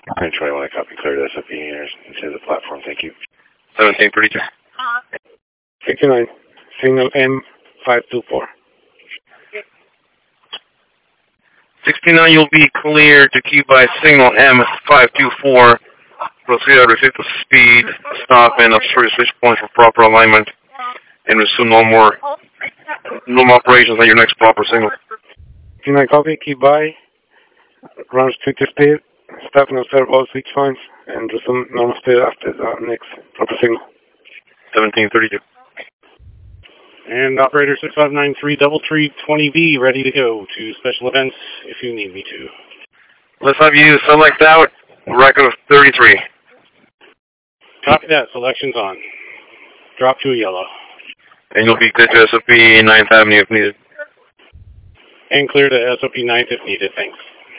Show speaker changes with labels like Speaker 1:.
Speaker 1: Control 1, copy, clear to SOP into the platform, thank you.
Speaker 2: 1732.
Speaker 1: 69, signal M524.
Speaker 2: 69, you'll be cleared to keep by signal M524. Proceed at restricted speed, stop and obscure switch points for proper alignment, and resume normal operations at your next proper signal.
Speaker 1: 69, copy, keep by, run restricted speed, stop and observe all switch points, and resume normal speed after the next proper signal.
Speaker 2: 1732.
Speaker 3: And operator 6593 Doubletree 20B ready to go to special events if you need me to.
Speaker 2: Let's have you select out record of 33.
Speaker 3: Copy that, selection's on. Drop to a yellow.
Speaker 2: And you'll be cleared to SOP 9th Avenue if needed.
Speaker 3: And clear to SOP 9th if needed, thanks.